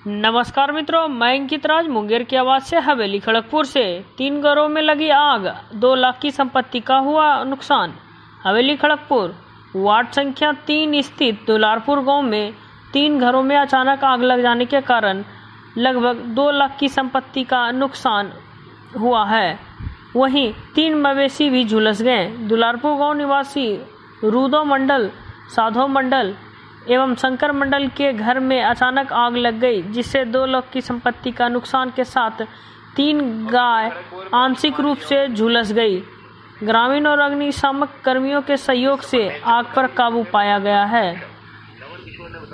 नमस्कार मित्रों, मैं अंकित राज मुंगेर की आवाज से हवेली खड़गपुर से। 3 घरों में लगी आग, 2 लाख की संपत्ति का हुआ नुकसान। हवेली खड़गपुर वार्ड संख्या 3 स्थित दुलारपुर गांव में 3 घरों में अचानक आग लग जाने के कारण लगभग 2 लाख की संपत्ति का नुकसान हुआ है। वहीं 3 मवेशी भी झुलस गए। दुलारपुर गांव निवासी रूदो मंडल, साधो मंडल एवं शंकर मंडल के घर में अचानक आग लग गई, जिससे 2 लाख की संपत्ति का नुकसान के साथ 3 गाय आंशिक रूप से झुलस गई। ग्रामीण और अग्निशामक कर्मियों के सहयोग से आग पर काबू पाया गया है।